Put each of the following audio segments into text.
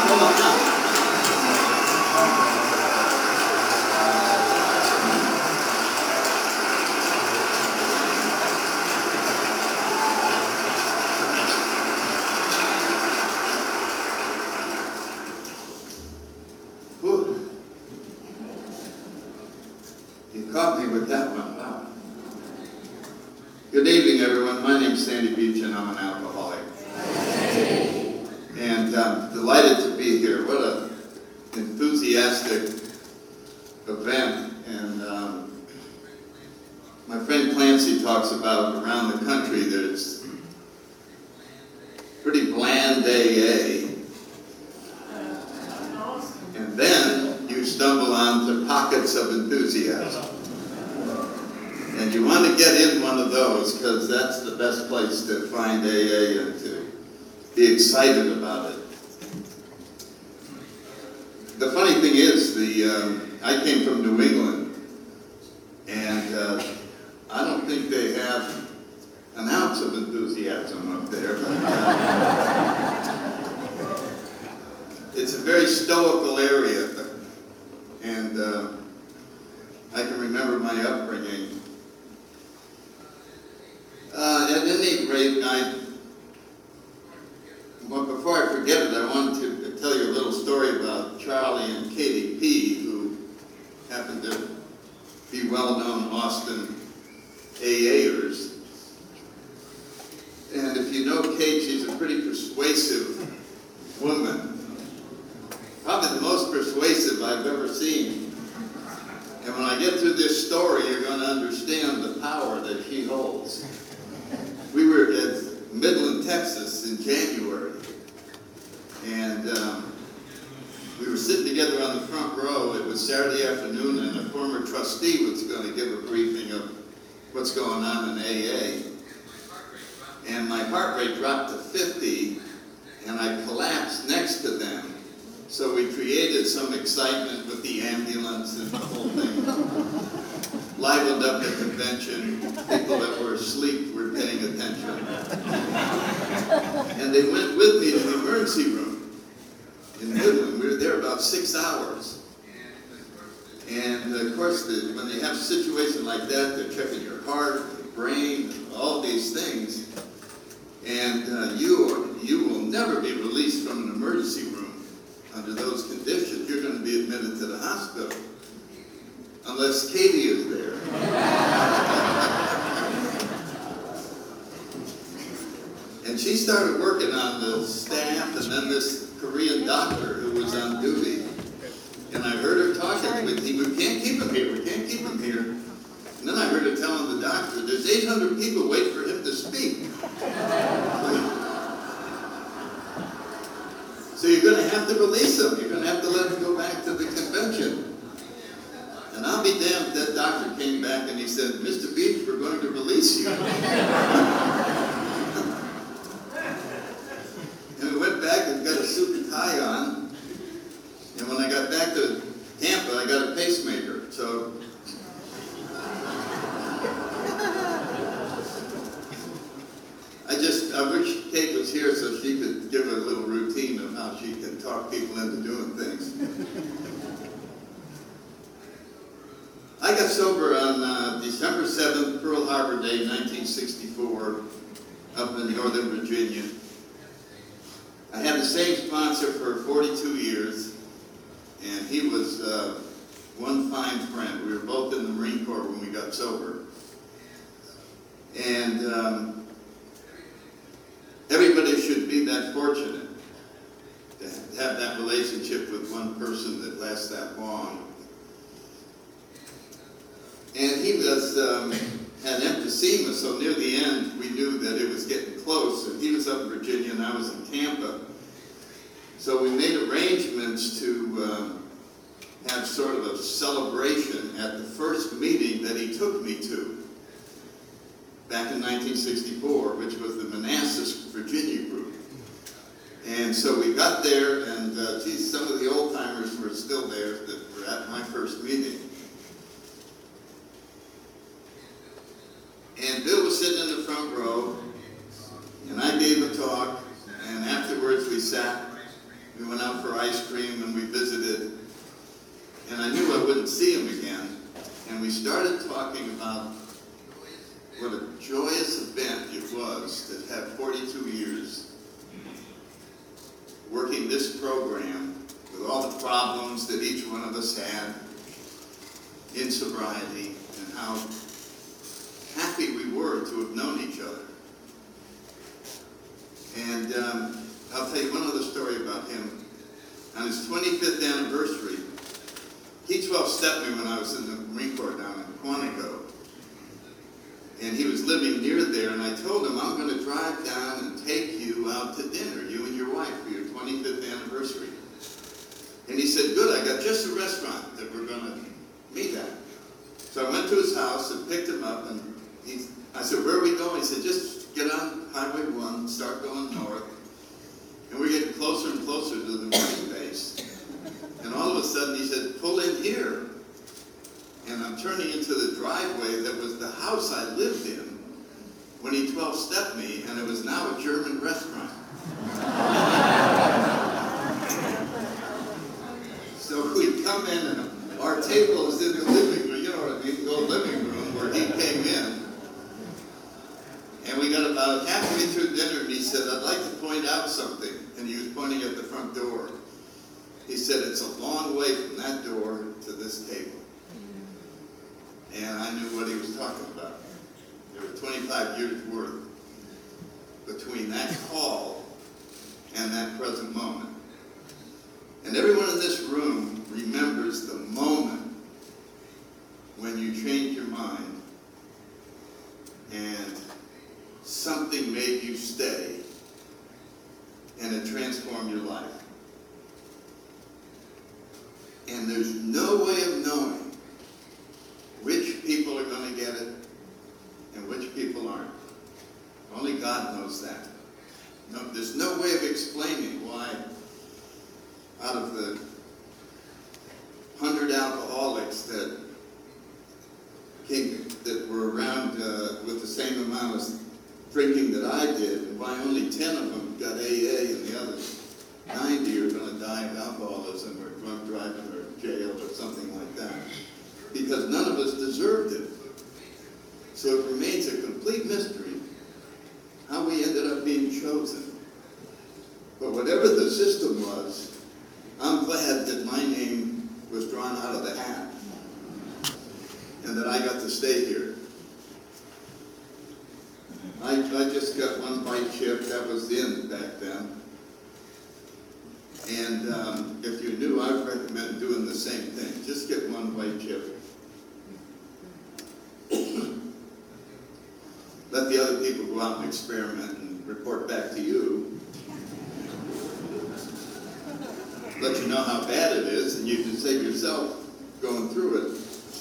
Whew. You caught me with that one. Wow. Good evening, everyone. My name's Sandy Beach, and I'm an alcoholic. And I'm delighted to be here. What an enthusiastic event. And my friend Clancy talks about around the country there's pretty bland AA. And then you stumble onto pockets of enthusiasm. And you want to get in one of those because that's the best place to find AA and to be excited about it. The funny thing is, I came from New England, and I don't think they have an ounce of enthusiasm up there. It's a very stoical area, and I can remember my upbringing. At any rate, before I forget it, I wanted to tell you a little story about Charlie and Katie P., who happened to be well-known Austin AAers. And if you know Kate, she's a pretty persuasive woman. Probably the most persuasive I've ever seen. And when I get through this story, you're going to understand the power that she holds. We were at Midland, Texas in January, and we were sitting together on the front row. It was Saturday afternoon, and a former trustee was going to give a briefing of what's going on in AA. And my heart rate dropped to 50, and I collapsed next to them. So we created some excitement with the ambulance and the whole thing. Livened up the convention. People that were asleep were paying attention. And they went with me to the emergency room in Midland. We were there about 6 hours. And of course, when they have a situation like that, they're checking your heart, your brain, all these things. And you will never be released from an emergency room under those conditions. You're going to be admitted to the hospital. Unless Katie is there. And she started working on the staff, and then this Korean doctor who was on duty. And I heard her talking with him. We can't keep him here. We can't keep him here. And then I heard her telling the doctor, there's 800 people waiting for him to speak. So you're going to have to release him. You're going to have to let him go back to the convention. And I'll be damned if that doctor came back and he said, Mr. Beach, we're going to release you. And we went back and got a suit and tie on. And when I got back to Tampa, I got a pacemaker. So I wish Kate was here so she could give a little routine of how she can talk people into doing things. I got sober on December 7th, Pearl Harbor Day, 1964, up in Northern Virginia. I had the same sponsor for 42 years, and he was one fine friend. We were both in the Marine Corps when we got sober. And everybody should be that fortunate to have that relationship with one person that lasts that long. And he was had emphysema, so near the end we knew that it was getting close. And he was up in Virginia and I was in Tampa. So we made arrangements to have sort of a celebration at the first meeting that he took me to back in 1964, which was the Manassas, Virginia group. And so we got there, and some of the old-timers were still there that were at my first meeting. And Bill was sitting in the front row, and I gave a talk, and afterwards we sat We went out for ice cream and we visited. And I knew I wouldn't see him again. And we started talking about what a joyous event it was to have 42 years working this program with all the problems that each one of us had in sobriety, and how happy we were to have known each other. And I'll tell you one other story about him. On his 25th anniversary, he 12-stepped me when I was in the Marine Corps down in Quantico. And he was living near there, and I told him, I'm going to drive down and take you out to dinner, you and your wife, for your 25th anniversary. And he said, good, I got just a restaurant that we're going to meet at. So I went to his house and picked him up, and I said, where are we going? He said, just get on Highway 1, start going north. And we're getting closer and closer to the Marine base. And all of a sudden he said, pull in here. And I'm turning into the driveway that was the house I lived in when he 12-stepped me, and it was now a German restaurant. So we come in, and our table is in the living room, you know what I mean, the old living room where he came in. And we got about halfway through dinner, and he said, I'd like to point out something. And he was pointing at the front door. He said, it's a long way from that door to this table. And I knew what he was talking about. There were 25 years worth between that call and that present moment. And everyone in this room remembers the moment when you changed your mind and something made you stay, and it transformed your life. And there's no way of knowing which people are going to get it and which people aren't. Only God knows that. No, there's no way of explaining why out of the 100 alcoholics that were around with the same amount of drinking that I did, and why only 10 of them got AA and the other 90 are going to die of alcoholism or drunk driving or jail or something like that. Because none of us deserved it. So it remains a complete mystery how we ended up being chosen. But whatever the system was, I'm glad that my name was drawn out of the hat and that I got to stay here. I just got one white chip. That was in back then. And if you're new, I would recommend doing the same thing. Just get one white chip. Let the other people go out and experiment and report back to you. Let you know how bad it is, and you can save yourself going through it.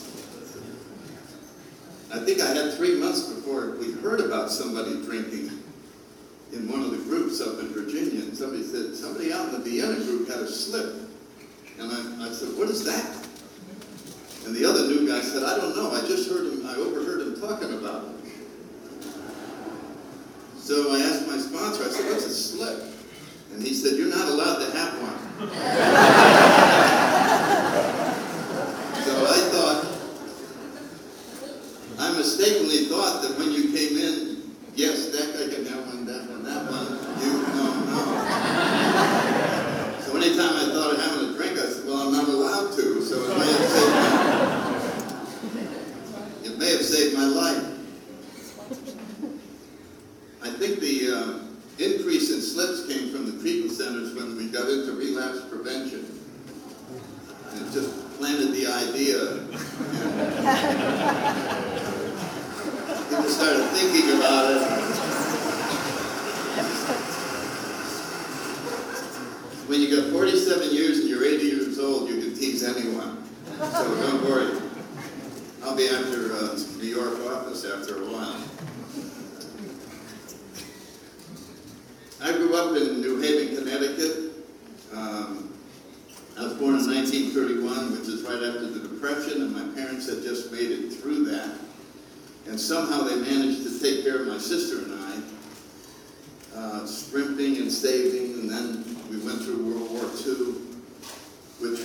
I think I had 3 months before we heard about somebody drinking in one of the groups up in Virginia, and somebody said, somebody out in the Vienna group had a slip. And I said, what is that? And the other new guy said, I don't know, I overheard him talking about it. So I asked my sponsor, I said, what's a slip? And he said, you're not allowed to have one. So I mistakenly thought that when you came in, yes, that guy can have one, that one, no. So anytime I thought of having a drink, I said, well, I'm not allowed to, so it may have saved my life. I think the increase in slips came from the treatment centers when we got into relapse prevention. And it just planted the idea. People started thinking about it. When you got 47 years and you're 80 years old, you can tease anyone. So don't worry. I'll be at your New York office after a while. I grew up in New Haven, Connecticut. I was born in 1931, which is right after the Depression, and my parents had just made it through that. And somehow they managed to take care of my sister and I, scrimping and saving, and then we went through World War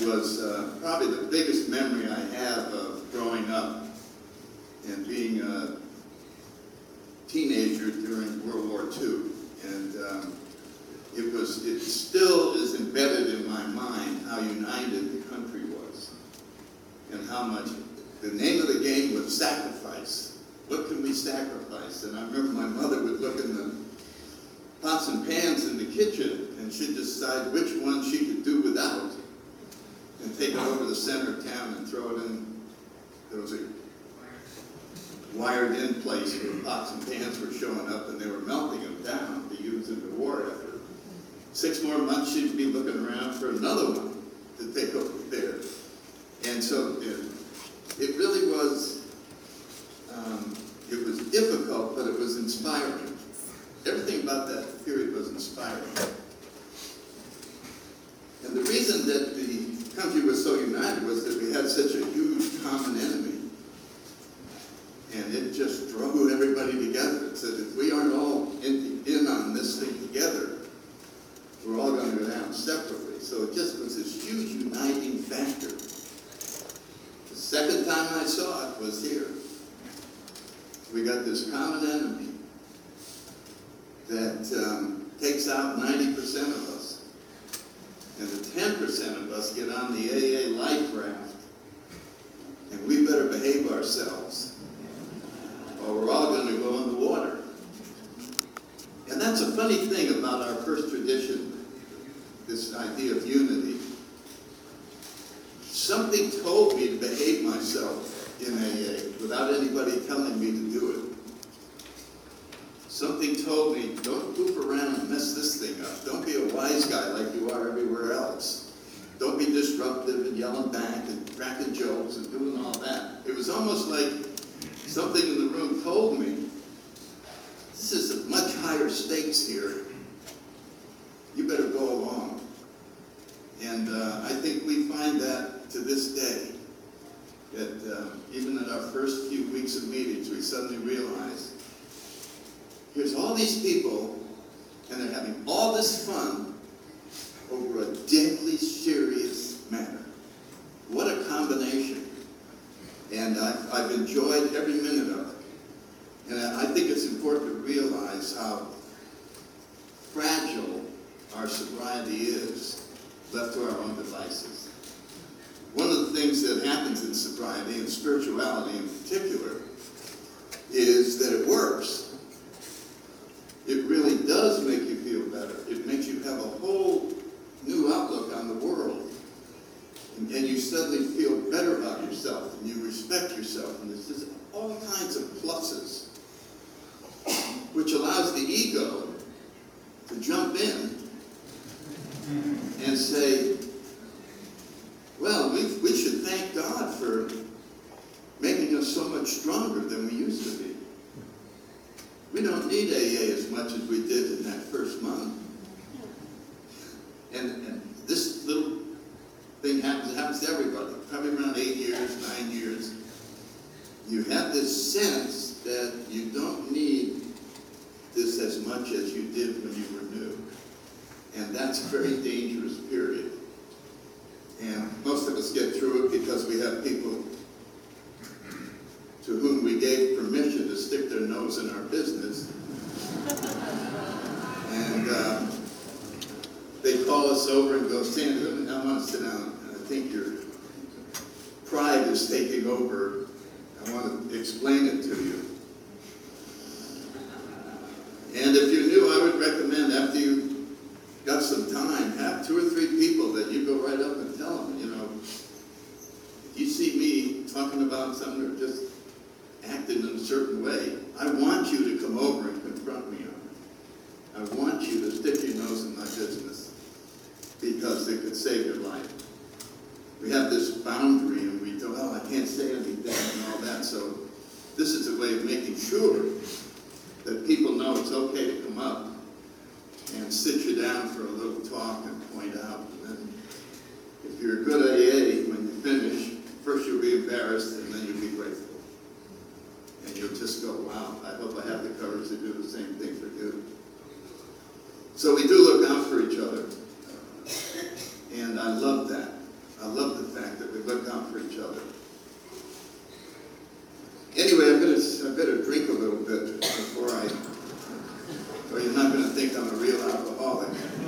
was probably the biggest memory I have of growing up and being a teenager during World War II. And it still is embedded in my mind how united the country was and how much. The name of the game was sacrifice. What can we sacrifice? And I remember my mother would look in the pots and pans in the kitchen and she'd decide which one she could do without and take it over to the center of town and throw it in. There was a wired-in place where pots and pans were showing up and they were melting them down to use in the war effort. 6 more months she'd be looking around for another one to take over there. And so it really was, it was difficult, but it was inspiring. Everything about that period was inspiring. And the reason that the country was so united was that we had such a huge common enemy. And it just drove everybody together. It said, if we aren't all in on this thing together, we're all going to go down separately. So it just was this huge uniting factor. The second time I saw it was here. We got this common enemy that takes out 90% of us. And the 10% of us get on the AA life raft. And we better behave ourselves, or we're all going to go in the water. And that's a funny thing about our first tradition, this idea of unity. Something told me to behave myself in AA without anybody telling me to do it. Something told me, don't goof around and mess this thing up. Don't be a wise guy like you are everywhere else. Don't be disruptive and yelling back and cracking jokes and doing all that. It was almost like something in the room told me, this is a much higher stakes here. You better go along. And I think we find that to this day, that even in our first few weeks of meetings, we suddenly realize, here's all these people, and they're having all this fun over a deadly serious matter. What a combination. And I've enjoyed every minute of it. And I think it's important to realize how fragile our sobriety is left to our own devices. One of the things that happens in sobriety, and spirituality in particular, is that it works. It really does make you feel better. It makes you have a whole new outlook on the world. And you suddenly feel better about yourself, and you respect yourself, and there's just all kinds of pluses, which allows the ego to jump in and say, well, we should thank God for making us so much stronger than we used to be. We don't need AA as much as we did in that first month. And this little thing happens to everybody, probably around 8 years, 9 years. You have this sense that you don't need this as much as you did when you were new. And that's a very dangerous period. And most of us get through it because we have people to whom we gave permission to stick their nose in our business. And they call us over and go, Sandra, I want to sit down. I think your pride is taking over. I want to explain it to you. And if you're new, I would recommend after you got some time, have 2 or 3 people that you go right up and tell them, if you see me talking about something or just acting in a certain way, I want you to come over and confront me on it. I want you to stick your nose in my business because it could save your life. We have this boundary and we go, oh, I can't say anything and all that. So this is a way of making sure that people know it's okay to come up and sit you down for a little talk and point out. And then if you're a good AA, when you finish, first you'll be embarrassed and then you'll be grateful. And you'll just go, wow, I hope I have the courage to do the same thing for you. So we do look out for each other. And I love that. I love look out for each other. Anyway, I better drink a little bit before or you're not going to think I'm a real alcoholic.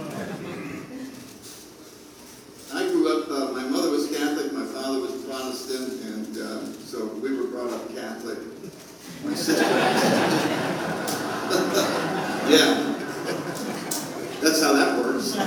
I grew up, my mother was Catholic, my father was Protestant, and so we were brought up Catholic. My sister, yeah, that's how that works.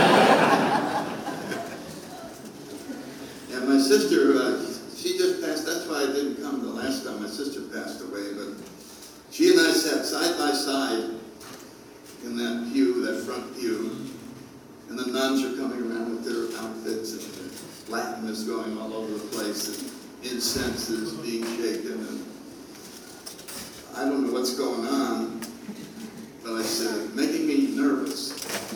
And my sister, she just passed, that's why I didn't come the last time my sister passed away, but she and I sat side by side in that pew, that front pew, and the nuns are coming around with their outfits, and Latin is going all over the place, and incense is being shaken, and I don't know what's going on, but I said, making me nervous.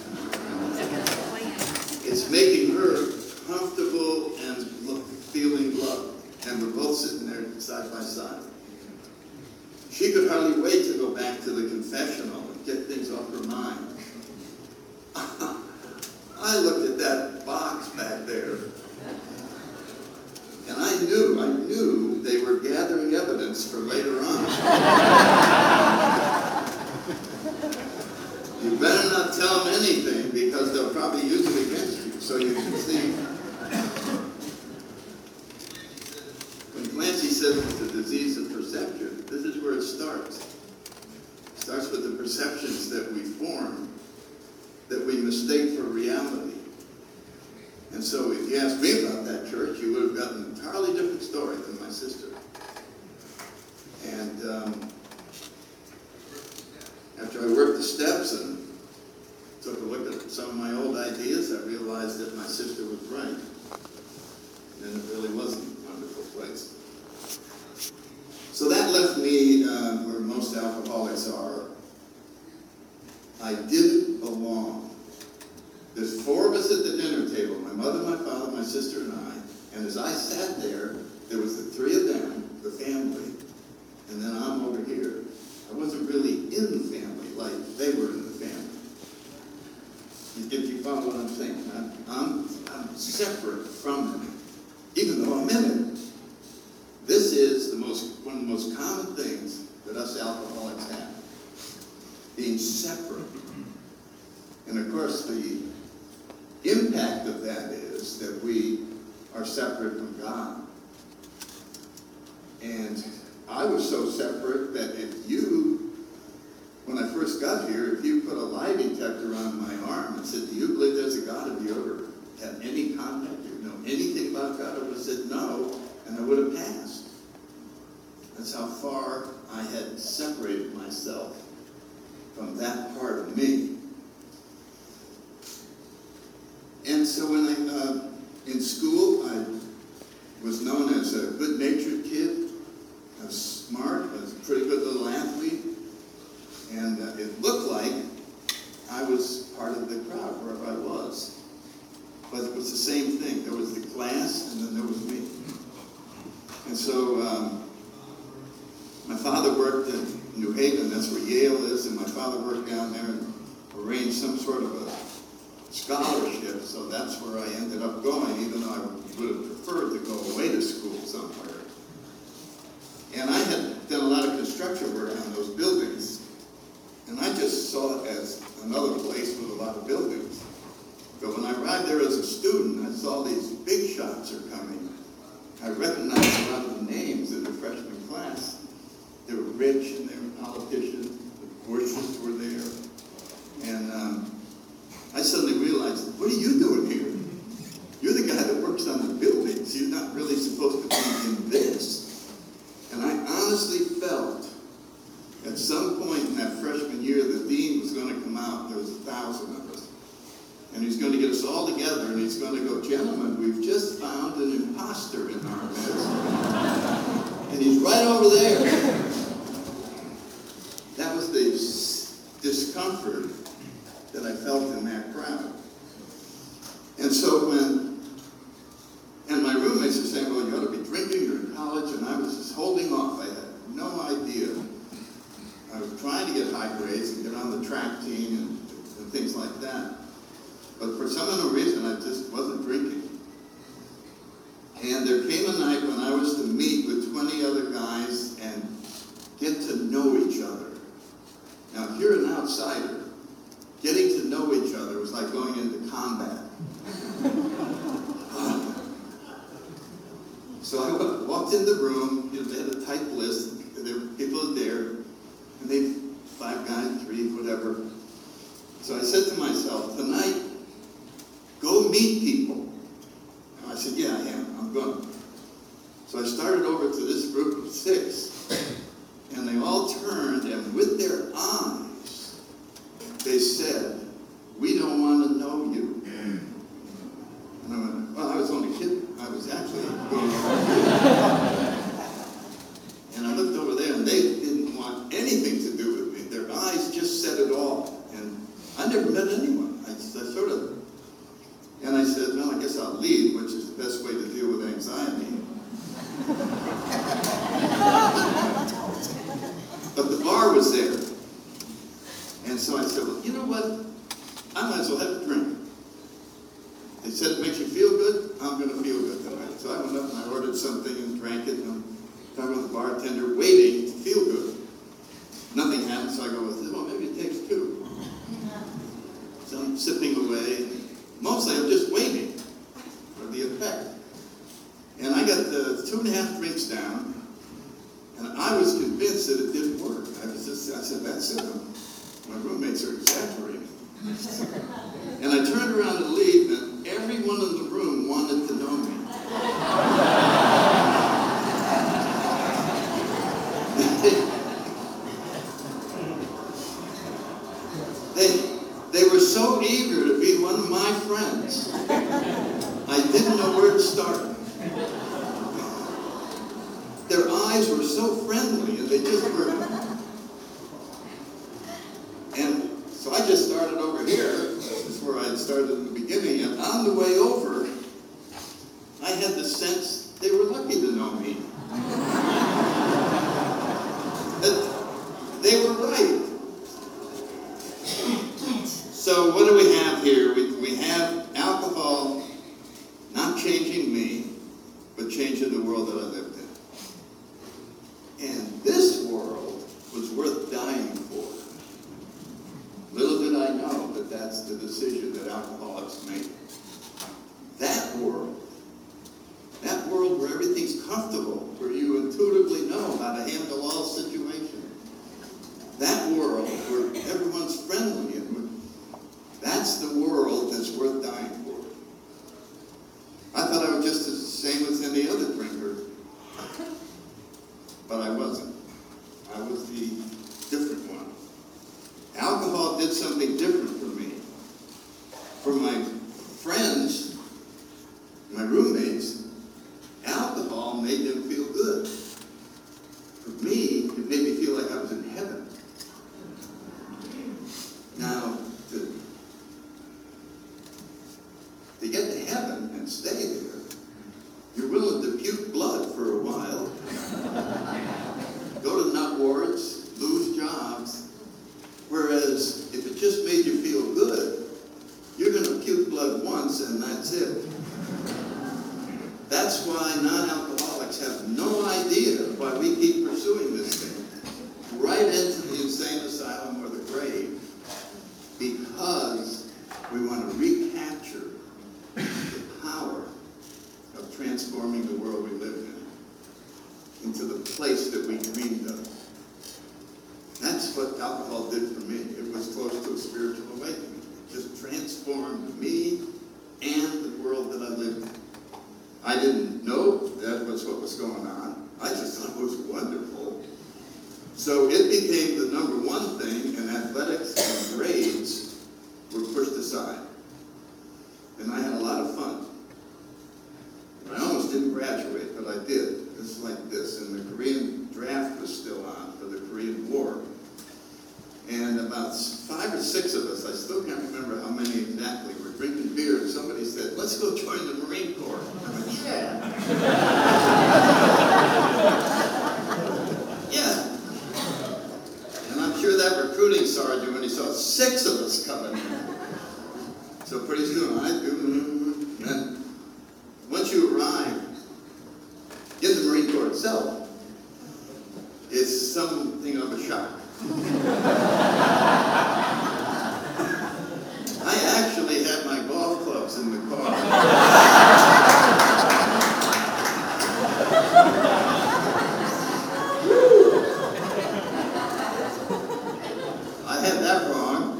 It's making her comfortable and feeling loved, and we're both sitting there side by side. She could hardly wait to go back to the confessional and get things off her mind. I looked at that box back there, and I knew they were gathering evidence for later on. You better not tell them anything, because they'll probably use it against you, so you can see. When Clancy says it's a disease of perception, this is where it starts. It starts with the perceptions that we form, that we mistake for reality. And so if you asked me about that church, you would have gotten an entirely different story than my sister. And after I worked the steps and took a look at some of my old ideas, I realized that my sister was right. And it really wasn't a wonderful place. So that left me where most alcoholics are. I didn't belong. There's four of us at the dinner table, my mother, my father, my sister, and I. And as I sat there was the three of them, the family, and then I'm over here. I wasn't really in the family like they were in the family. If you follow what I'm saying, I'm separate from them, even though I'm in it. This is one of the most common things that us alcoholics have, being separate. And of course, the impact of that is that we are separate from God. And I was so separate that when I first got here, if you put a lie detector on my arm and said, do you believe there's a God? Have you ever had any contact? Do you know anything about God? I would have said no, and I would have passed. That's how far I had separated myself from that part of me. And so when in school, I was known as a good-natured kid. I was smart. I was a pretty good little athlete. And it looked like I was part of the crowd wherever I was. But it was the same thing. There was the class, and then there was me. And so my father worked in New Haven. That's where Yale is. And my father worked down there and arranged some sort of a scholarship, so that's where I ended up going, even though I would have preferred to go away to school somewhere. And I had done a lot of construction work on those buildings, and I just saw it as another place with a lot of buildings. But when I arrived there as a student, I saw these big shots are coming. I recognized a lot of the names in the freshman class. They were rich and they were politicians. The Bushes were there. And I suddenly realized, what are you doing here? You're the guy that works on the buildings. You're not really supposed to be in this. And I honestly felt at some point in that freshman year, the dean was going to come out. There was 1,000 of us. And he's going to get us all together, and he's going to go, gentlemen, we've just found an imposter in our midst. And he's right over there. That was the discomfort that I felt in that crowd. And so and my roommates were saying, well, you ought to be drinking, you're in college, and I was just holding off. I had no idea. I was trying to get high grades and get on the track team and things like that. But for some unknown reason, I just wasn't drinking. And there came a night when I was to meet with 20 other guys and get to know each other. Now, if you're an outsider, getting to know each other was like going into combat. So I walked in the room, they had a tight list, there were people there, and they, 5 guys, 3, whatever. So I said to myself, tonight, go meet people. And I said, yeah, I am, I'm going. So I started over to this group of 6, and they all turned, and with their eyes, they said, we don't want to know you. And I went, well, I was only kidding. I was actually going and I looked over there, and they didn't want anything to do with me. Their eyes just said it all. And I never met anyone. I sort of, and I said, well, I guess I'll leave, which is the best way to deal with anxiety. But the bar was there. And so I said, well, you know what? I might as well have a drink. They said it makes you feel good. I'm going to feel good tonight. So I went up and I ordered something and drank it. And I'm talking with the bartender, waiting to feel good. Nothing happened, so I go, well, maybe it takes 2. So I'm sipping away. Mostly I'm just waiting for the effect. And I got the 2.5 drinks down, and I was convinced that it didn't work. I said, that's it. My roommates are exaggerating. And I turned around to leave, and everyone in the room wanted to know me. They were so eager to be one of my friends. I didn't know where to start. Their eyes were so friendly, and they just were. And so I just started over here. This is where I started in the beginning. And on the way over, I had the sense they were lucky to know me. That they were right. So what do we have here? We have alcohol not changing me, but changing the world that I lived in. And this world was worth dying for. Little did I know that that's the decision that alcoholics make. That world where everything's comfortable, where you intuitively know how to handle all situations. That world where everyone's friendly, and that's the world that's worth dying for. I thought I was just the same as any other drinker, but I wasn't. I was the different one. Alcohol did something different for me. For my friends, my roommates, alcohol made them feel good. For me, it made me feel like I was in heaven. Now, to get to heaven and stay there, you're willing to puke blood for a while, go to nut wards, lose jobs. Whereas if it just made you feel good, you're going to puke blood once and that's it. That's why non-alcoholics have no idea why we keep pursuing this thing. Right into the insane asylum or the grave. Because we want to recapture the power of transforming the world we live in into the place that we dreamed of. That's what alcohol did for me. It was close to a spiritual awakening. It just transformed me and the world that I lived in. I didn't know that was what was going on. I just thought it was wonderful. So it became the number one thing, and athletics and grades were pushed aside. And I had a lot of fun. I almost didn't graduate, but I did. It's like this. And the Korean draft was still on for the Korean War. And about 5 or 6 of us, I still can't remember how many exactly, were drinking beer, and somebody said, let's go join the Marine Corps. I went, yeah. Yeah. And I'm sure that recruiting sergeant, when he saw 6 of us coming, so pretty soon I do. And once you arrive, itself is something of a shock. I actually had my golf clubs in the car. I had that wrong.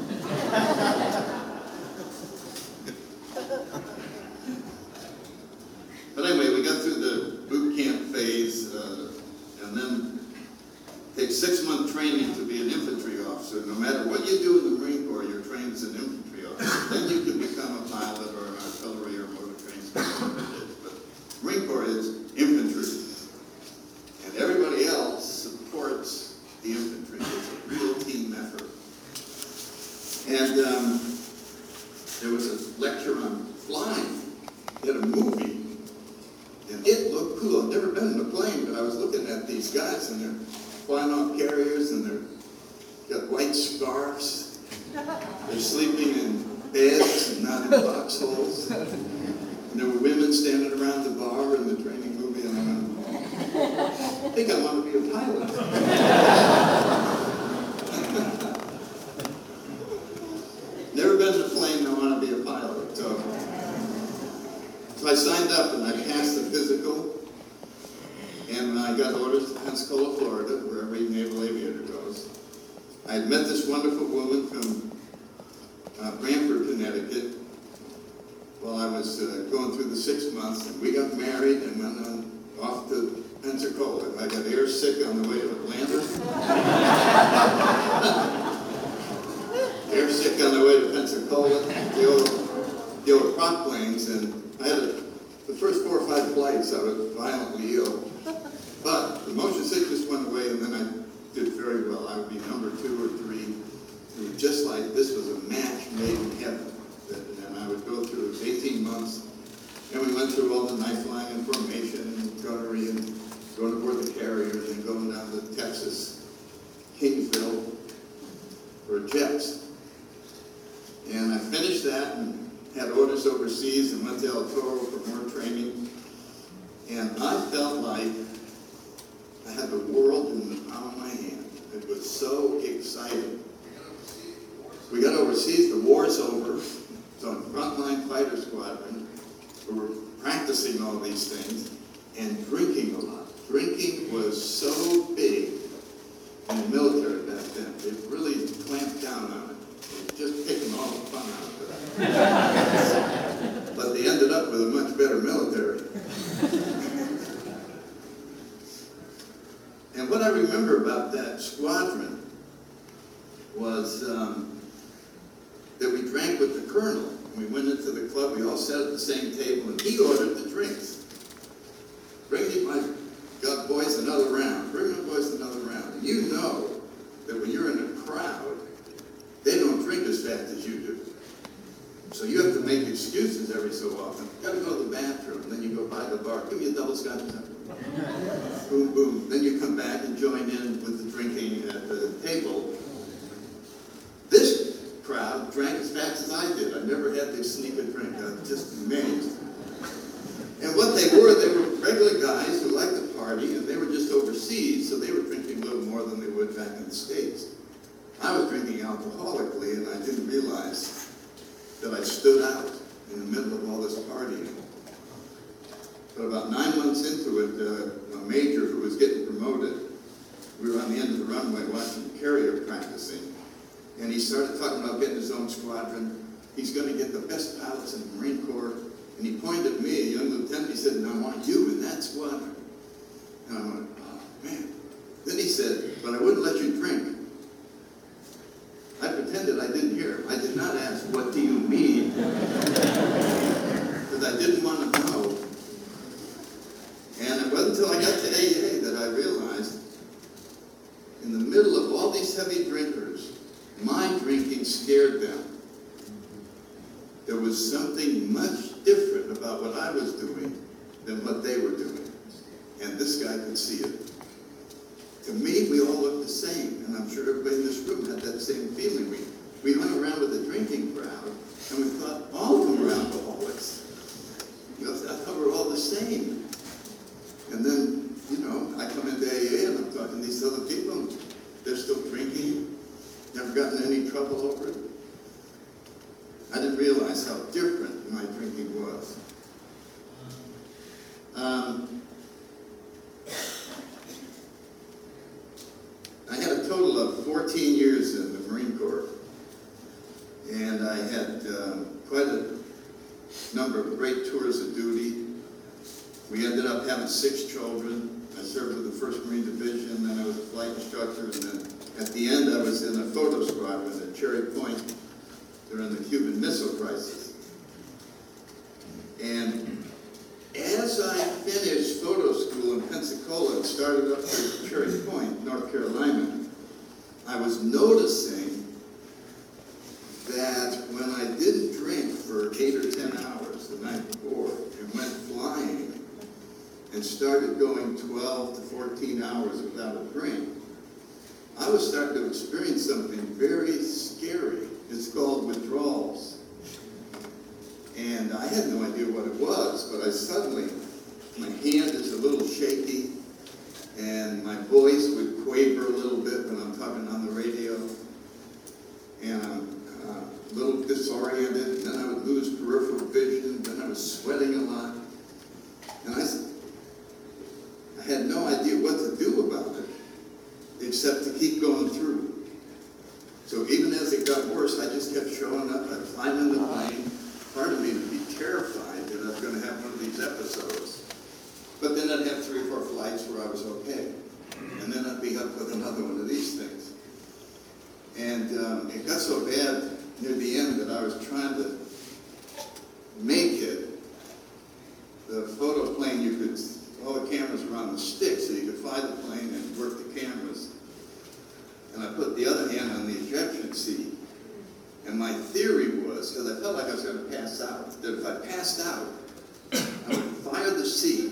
But anyway, we got through the boot camp phase, and then it takes 6-month training to be an infantry officer. No matter what you do in the Marine Corps, you're trained as an infantry officer. Then you can become a pilot or an artillery or motor train specialist. But Marine Corps is infantry. And everybody else supports the infantry. It's a real team effort. And there was a lecture on flying. They had a movie. And it looked cool. I've never been in a plane, but I was looking at these guys, and they're flying off carriers, and they're got white scarves. They're sleeping in beds and not in foxholes. And there were women standing around the bar in the training movie, and I think I want to be a pilot. Never been in a plane, I want to be a pilot. So I signed up and I passed the physical, and I got orders to Pensacola, Florida, where every naval aviator goes. I had met this wonderful woman from Brantford, Connecticut, while I was going through the 6 months, and we got married and went on off to Pensacola. I got air sick on the way to Atlanta. Air sick on the way to Pensacola, the old prop planes, and I had the first 4 or 5 flights, I was violently ill. But the motion sickness went away, and then I did very well. I would be number 2 or 3. It was just like this was a match made in heaven. And I would go through 18 months, and we went through all the night flying and formation and gunnery and going aboard the carriers and going down to Texas, Kingsville, for jets. And I finished that and had orders overseas and went to El Toro for more training. And I felt like I had the world in the palm of my hand. It was so exciting. We got overseas, the war's over. So in Frontline Fighter Squadron, we were practicing all these things and drinking a lot. Drinking was so big in the military back then. They really clamped down on it. They were just taking all the fun out of it. But they ended up with a much better military. And what I remember about that squadron was that we drank with the colonel. We went into the club, we all sat at the same table, and he ordered the drinks. Bring me my boys another round. Bring my boys another round. And you know that when you're in a crowd, they don't drink as fast as you do. So you have to make excuses every so often. Gotta go to the bathroom. Then you go by the bar. Give me a double scotch. Boom, boom. Then you come back and join in with the drinking at the table. This crowd drank as fast as I did. I never had to sneak a drink. I was just amazed. And what they were regular guys who liked to party, and they were just overseas, so they were drinking a little more than they would back in the States. I was drinking alcoholically, and I didn't realize that I stood out in the middle of all this partying. But about 9 months into it, a major who was getting promoted, we were on the end of the runway watching the carrier practicing, and he started talking about getting his own squadron. He's going to get the best pilots in the Marine Corps. And he pointed at me, a young lieutenant. He said, and I want you in that squadron. And I went, oh, man. Then he said, but I wouldn't let you drink. I pretended I didn't hear him. I did not ask, what do you mean? Because I didn't want to know. And it wasn't until I got to AA that I realized, in the middle of all these heavy drinkers, my drinking scared them. There was something much different about what I was doing than what they were doing. And this guy could see it. To me, we all looked the same, and I'm sure everybody in this room had that same feeling. We hung around with the drinking crowd, and we thought, all of them are alcoholics. I thought we're all the same. And then, I never gotten in any trouble over it. I didn't realize how different my drinking was. I had a total of 14 years in the Marine Corps, and I had quite a number of great tours of duty. We ended up having 6 children. I served with the 1st Marine Division, then I was a flight instructor, and then at the end I was in a photo squadron at Cherry Point during the Cuban Missile Crisis. And as I finished photo school in Pensacola and started up to Cherry Point, North Carolina, I was noticing that when I didn't drink for 8 or 10 hours the night before and went flying and started going 12 to 14 hours without a drink, I was starting to experience something very scary. It's called withdrawals. And I had no idea what it was, but I suddenly, my hand is a little shaky, and my voice would quaver a little bit when I'm talking on the radio, and I'm a little disoriented, then I would lose peripheral vision, then I was sweating a lot, and I had no idea what to do about it, except to keep going through. So even as it got worse, I just kept showing up. I'd climb in the plane. Part of me would be terrified that I was going to have one of these episodes. But then I'd have 3 or 4 flights where I was okay. And then I'd be up with another one of these things. And it got so bad near the end that I was trying to make it. The photo plane, all the cameras were on the stick, so you could fly the plane and work the cameras. And I put the other hand on the ejection seat. And my theory was, because I felt like I was going to pass out, that if I passed out, I would fire the seat.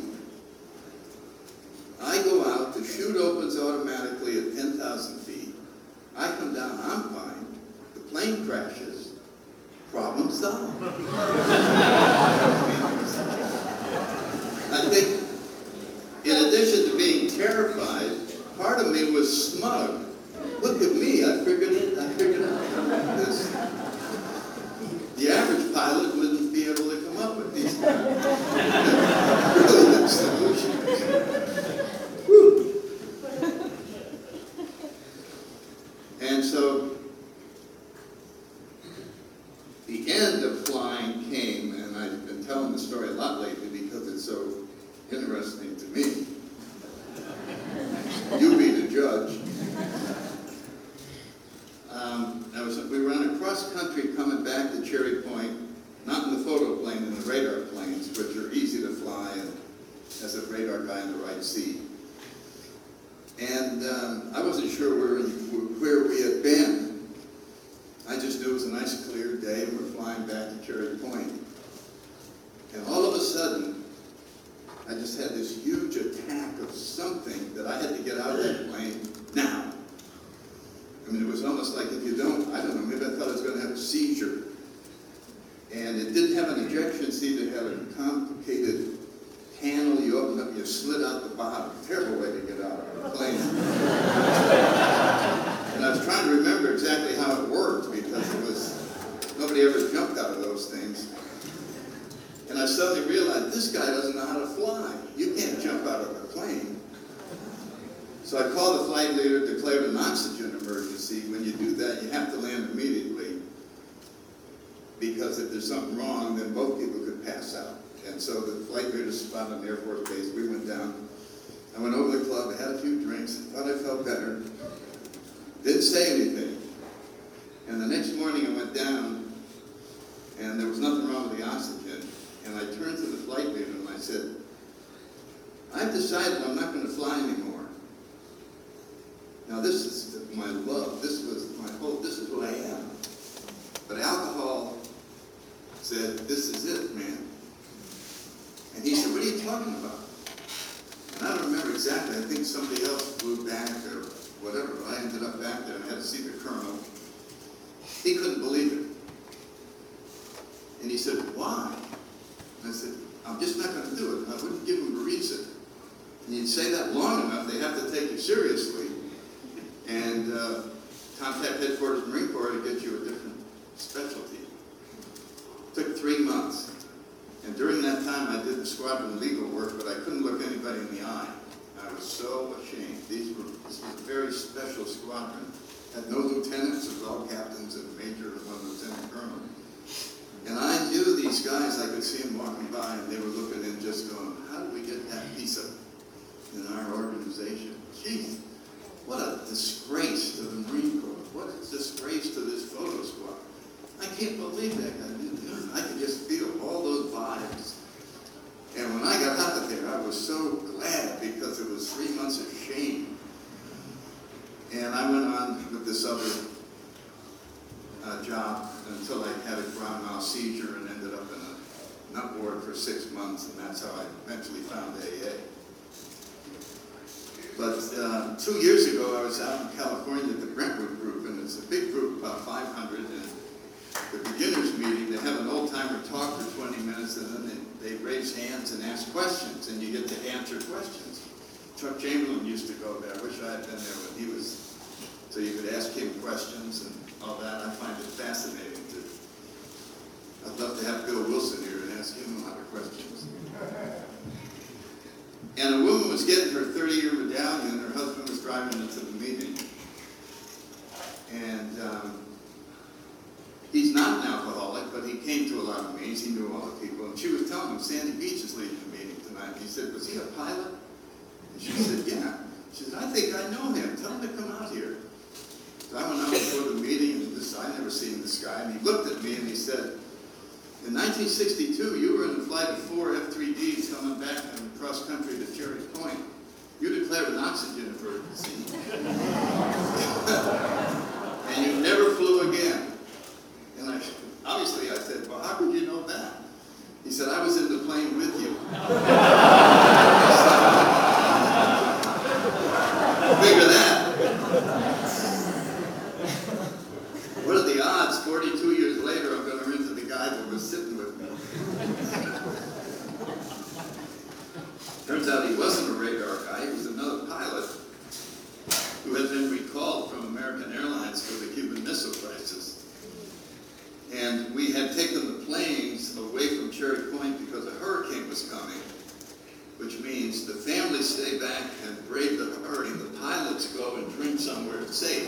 I go out, the chute opens automatically at 10,000 feet. I come down, I'm fine. The plane crashes. Problem solved. I think, in addition to being terrified, part of me was smug. Look at me, I figured it out. This. The average pilot wouldn't be able to come up with these brilliant solutions. Whew. And so, the end of flying came, and I've been telling the story a lot lately because it's so interesting to me. You be the judge. We were on a cross-country coming back to Cherry Point, not in the photo plane, in the radar planes, which are easy to fly and has a radar guy in the right seat. And I wasn't sure where we had been. I just knew it was a nice clear day and we're flying back to Cherry Point. And all of a sudden, I just had this huge attack of something that I had to get out of that plane now. I mean, it was almost like if you don't, I don't know, maybe I thought I was going to have a seizure. And it didn't have an ejection seat, it had a complicated panel. You opened up, you slid out the bottom. Terrible way to get out of a plane. And I was trying to remember exactly how it worked because nobody ever jumped out of those things. And I suddenly realized, this guy doesn't know how to fly. You can't jump out of a plane. So I called the flight leader, declared an oxygen emergency. When you do that, you have to land immediately. Because if there's something wrong, then both people could pass out. And so the flight leader spotted an Air Force base. We went down. I went over to the club, I had a few drinks, thought I felt better. Didn't say anything. And the next morning I went down, and there was nothing wrong with the oxygen. And I turned to the flight leader and I said, I've decided I'm not going to fly anymore. Now this is my love, this was my hope, this is what I am. But alcohol said, this is it, man. And he said, what are you talking about? And I don't remember exactly, I think somebody else flew back or whatever, but I ended up back there and I had to see the colonel. He couldn't believe it. And he said, why? And I said, I'm just not going to do it. I wouldn't give him a reason. And you'd say that long enough, they have to take you seriously. And contact headquarters Marine Corps to get you a different specialty. Took 3 months. And during that time, I did the squadron legal work, but I couldn't look anybody in the eye. I was so ashamed. This was a very special squadron. Had no lieutenants, it was all captains and major and one lieutenant colonel. And I knew these guys, I could see them walking by, and they were looking and just going, how did we get that piece of in our organization? Jeez, what a disgrace to the Marine Corps. What a disgrace to this photo squad. I can't believe that guy did that. I could just feel all those vibes. And when I got out of there, I was so glad because it was 3 months of shame. And I went on with this other job until I had a ground mal seizure and ended up in a nut ward for 6 months, and that's how I eventually found AA. But 2 years ago, I was out in California at the Brentwood group, and it's a big group, about 500, and the beginners meeting, they have an old-timer talk for 20 minutes, and then they raise hands and ask questions, and you get to answer questions. Chuck Chamberlain used to go there. I wish I had been there when he was, so you could ask him questions and all that. I find it fascinating. I'd love to have Bill Wilson here and ask him a lot of questions. And a woman was getting her 30-year medallion, and her husband was driving into the meeting. And he's not an alcoholic, but he came to a lot of meetings. He knew all the people. And she was telling him, Sandy Beach is leading the meeting tonight. He said, was he a pilot? And she said, yeah. She said, I think I know him. Tell him to come out here. So I went out before the meeting, and I never seen this guy. And he looked at me and he said, in 1962, you were in a flight of 4 F-3Ds coming back from cross country to Cherry Point. You declared an oxygen emergency. And you never flew again. And obviously I said, well, how could you know that? He said, I was in the plane with you. Figure that. What are the odds? 42 years later, I'm going to run into the guy that was sitting with me. Turns out he wasn't a radar guy. He was another pilot who had been recalled from American Airlines for the Cuban Missile Crisis. And we had taken the planes away from Cherry Point because a hurricane was coming, which means the families stay back and brave the hurricane. The pilots go and drink somewhere safe.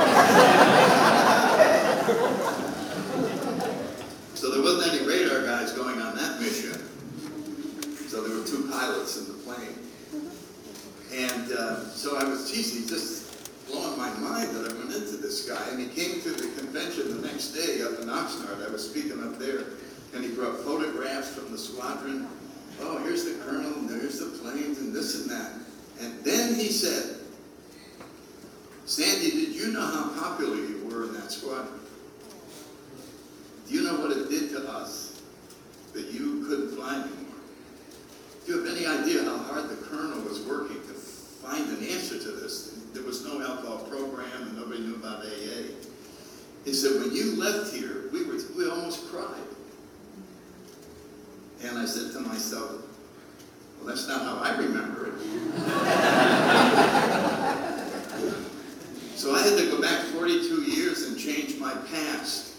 So there wasn't any radar guys going on that mission. So there were 2 pilots in the plane. And so I was, he's just blowing my mind that I went into this guy. And he came to the convention the next day up in Oxnard. I was speaking up there. And he brought photographs from the squadron. Oh, here's the colonel, and there's the planes, and this and that. And then he said, Sandy, did you know how popular you were in that squadron? Do you know what it did to us that you couldn't fly anymore? Do you have any idea how hard the colonel was working to find an answer to this? There was no alcohol program, and nobody knew about AA. He said, when you left here, we almost cried. And I said to myself, well, that's not how I remember it. So I had to go back 42 years and change my past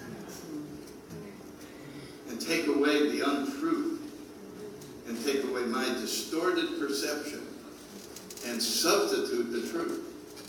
and take away the untruth and take away my distorted perception and substitute the truth.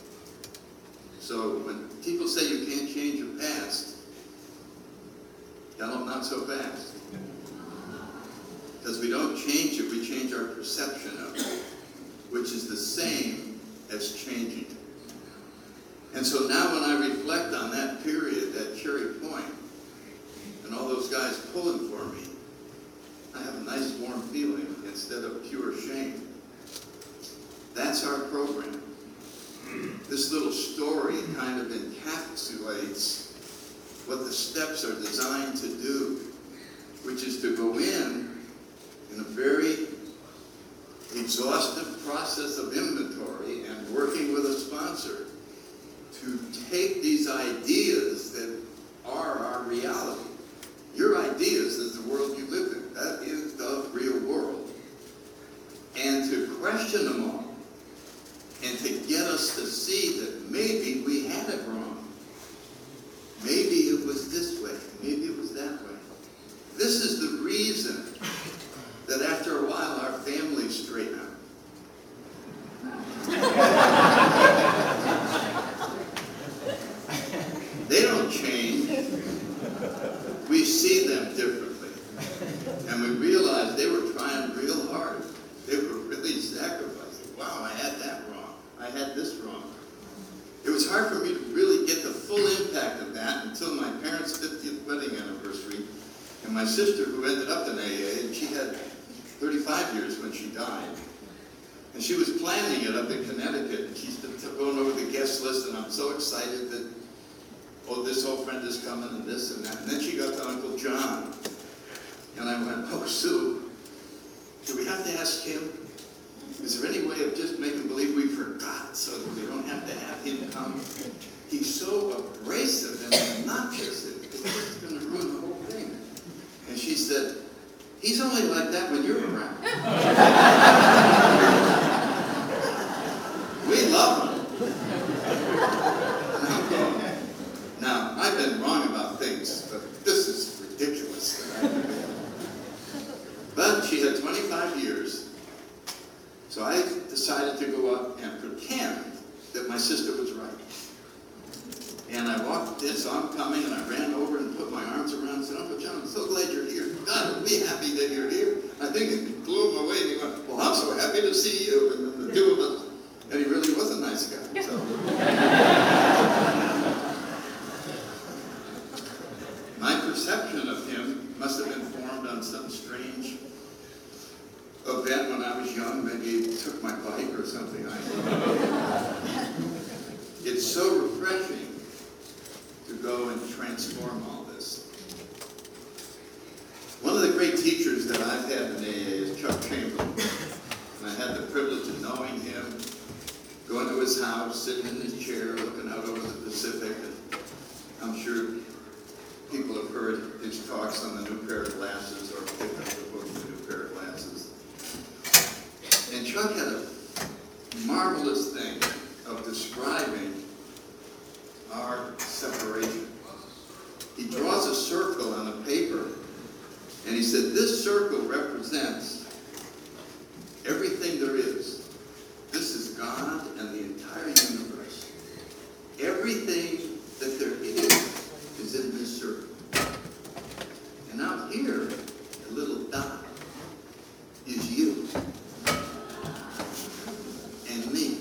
So when people say you can't change your past, tell them not so fast. Because we don't change it, we change our perception of it, which is the same as changing it. And so now when I reflect on that period at Cherry Point, and all those guys pulling for me, I have a nice warm feeling instead of pure shame. That's our program. This little story kind of encapsulates what the steps are designed to do, which is to go in a very exhaustive process of inventory and working with a sponsor to take these ideas that are our reality. Your ideas is the world you live in. That is the real world. And to question them all and to get us to see that maybe we had it wrong. 25 years when she died. And she was planning it up in Connecticut. And she's been going over the guest list, and I'm so excited that, oh, this old friend is coming and this and that. And then she got to Uncle John. And I went, oh, Sue, do we have to ask him? Is there any way of just making believe we forgot so that we don't have to have him come? He's so abrasive and obnoxious that it's just going to ruin the whole thing. And she said, he's only like that when you're around. We love him. And I'm going, now, I've been wrong about things, but this is ridiculous. But she had 25 years, so I decided to go up and pretend that my sister was right. And I walked in, so I'm coming, and I ran over and put my arms around and said, Uncle John, I'm so glad you're here. God will be happy that you're here. I think it blew him away, and he went, well, I'm so happy to see you. And then the two of us, and he really was a nice guy. So. My perception of him must have been formed on some strange event when I was young. Maybe he took my bike or something. I don't know. It's so refreshing to go and transform all this. One of the great teachers that I've had in AA is Chuck Chamberlain. And I had the privilege of knowing him, going to his house, sitting in his chair, looking out over the Pacific. And I'm sure people have heard his talks on the new pair of glasses or picked up the book, The New Pair of Glasses. And Chuck had a marvelous thing of describing our separation. He draws a circle on a paper, and he said, this circle represents everything there is. This is God and the entire universe. Everything that there is in this circle. And out here, a little dot is you and me.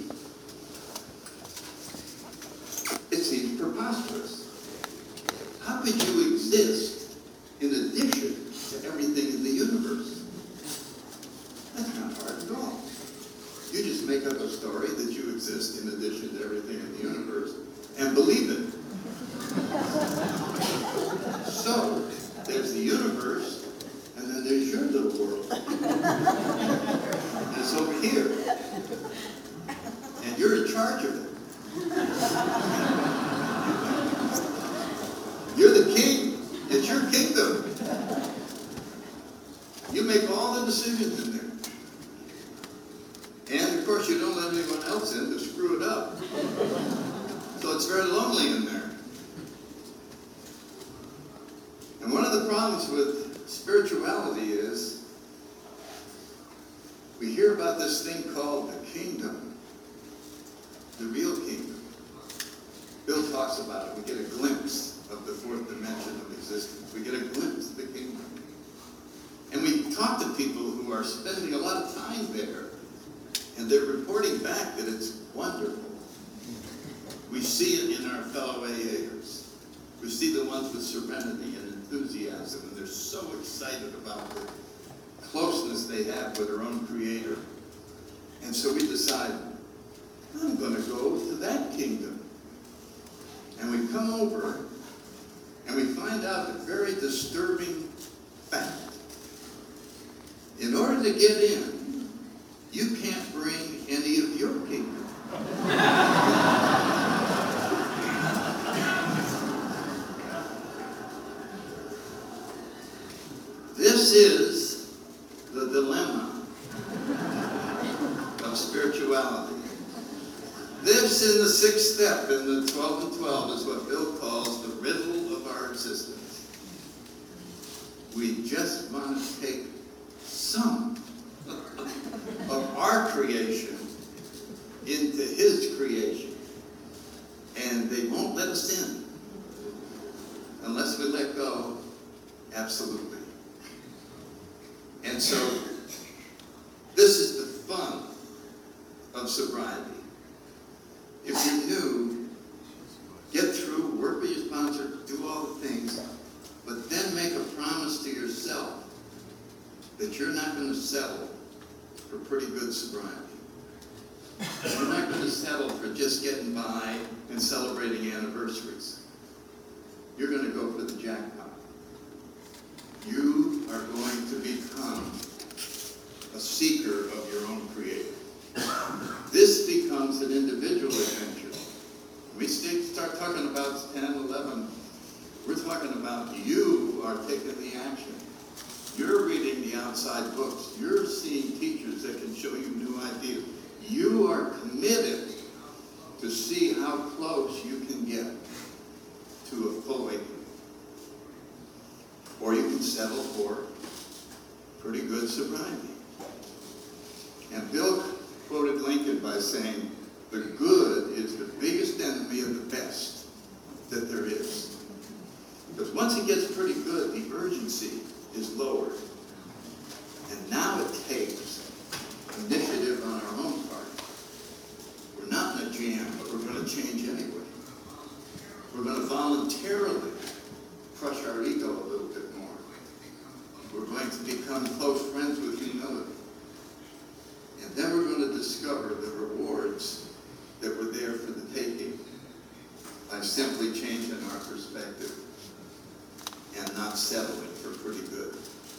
It seems preposterous. How could you exist in addition to everything in the universe? That's not hard at all. You just make up a story that you exist in addition to everything in the universe and believe it. So, there's the universe, and then there's your little world. And it's over here. And you're in charge of it. You're the king. It's your kingdom. You make all the decisions in there. And, of course, you don't let anyone else in to screw it up. So it's very lonely in there. And one of the problems with spirituality is we hear about this thing called the kingdom, the real kingdom. Bill talks about it. We get a glimpse of the fourth dimension of existence. We get a glimpse of the kingdom. And we talk to people who are spending a lot of time there, and they're reporting back that it's wonderful. We see it in our fellow AAers. We see the ones with serenity and enthusiasm, and they're so excited about the closeness they have with their own Creator. And so we decide, I'm going to go to that kingdom. And we come over, and we find out a very disturbing fact. In order to get in, you can't bring any of your kingdom. This is the dilemma of spirituality. This in the sixth step in the 12 and 12 is what Bill calls the riddle of our existence. We just want to take some of our creation into his creation. And they won't let us in unless we let go absolutely. And so this is the fun of sobriety. If you're new, get through, work with your sponsor, do all the things, but then make a promise to yourself that you're not going to settle for pretty good sobriety. We're not going to settle for just getting by and celebrating anniversaries. You're going to go for the jackpot. You are going to become a seeker of your own Creator. This becomes an individual adventure. We start talking about 10, 11. We're talking about you are taking the action. You're reading the outside books. You're seeing teachers that can show you new ideas. You are committed to see how close you can get to a full awakening. Or you can settle for pretty good sobriety. And Bill quoted Lincoln by saying, the good is the biggest enemy of the best that there is. Because once it gets pretty good, the urgency is lowered. And now it takes initiative on our own part. We're not in a jam, but we're going to change anyway. We're going to voluntarily crush our ego a little bit more. We're going to become close friends with humility. And then we're going to discover the rewards that were there for the taking by simply changing our perspective and not settling for pretty good.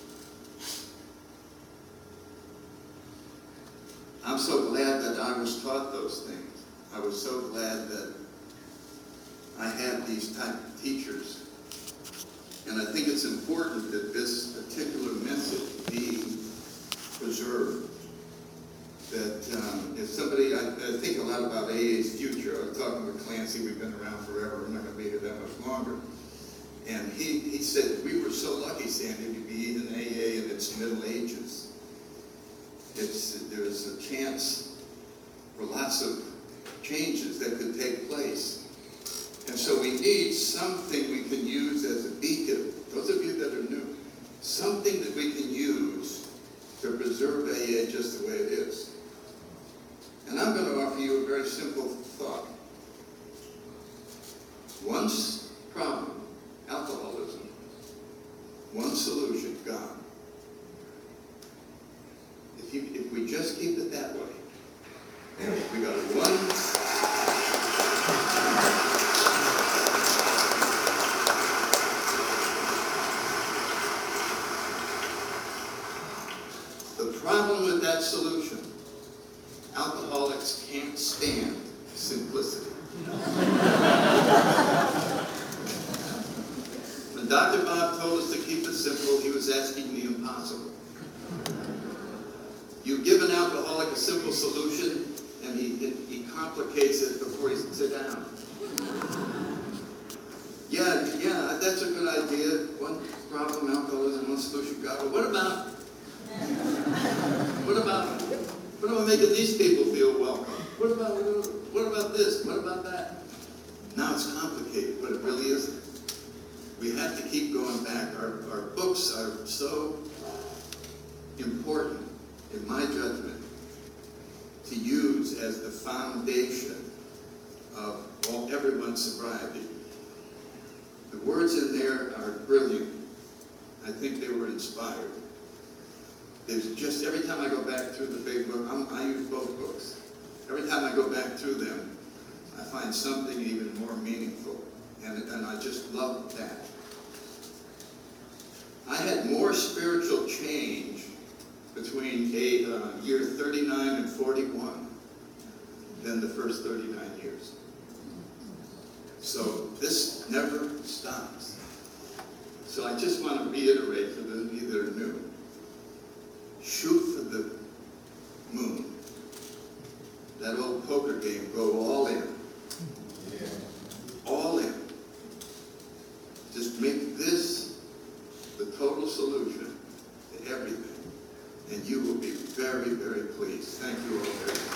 I'm so glad that I was taught those things. I was so glad that I had these type of teachers. And I think it's important that this particular message be preserved. That if somebody, I think a lot about AA's future. I was talking with Clancy, we've been around forever, we're not going to be here that much longer. And he said, we were so lucky, Sandy, to be in AA in its middle ages. There's a chance for lots of changes that could take place. And so we need something we can use as a beacon. Those of you that are new, something that we can use to preserve AA just the way it is. And I'm going to offer you a very simple thought. One problem, alcoholism. One solution, God. If we just keep it that way, we got one. The problem with that solution, alcoholics can't stand simplicity. When Dr. Bob told us to keep it simple, he was asking the impossible. You give an alcoholic a simple solution, and he complicates it before he sits down. Yeah, that's a good idea. One problem, alcoholism, one solution, God. But what about making these people feel welcome? What about this? What about that? Now it's complicated, but it really isn't. We have to keep going back. Our books are so important, in my judgment, to use as the foundation of everyone's sobriety. The words in there are brilliant. I think they were inspired. There's just, every time I go back through the big book, I use both books. Every time I go back through them, I find something even more meaningful. And I just love that. I had more spiritual change between year 39 and 41 than the first 39 years. So this never stops. So I just want to reiterate for those of you that are new. Shoot for the moon. That old poker game, go all in. Yeah. All in. Just make this the total solution to everything. And you will be very, very pleased. Thank you all very much.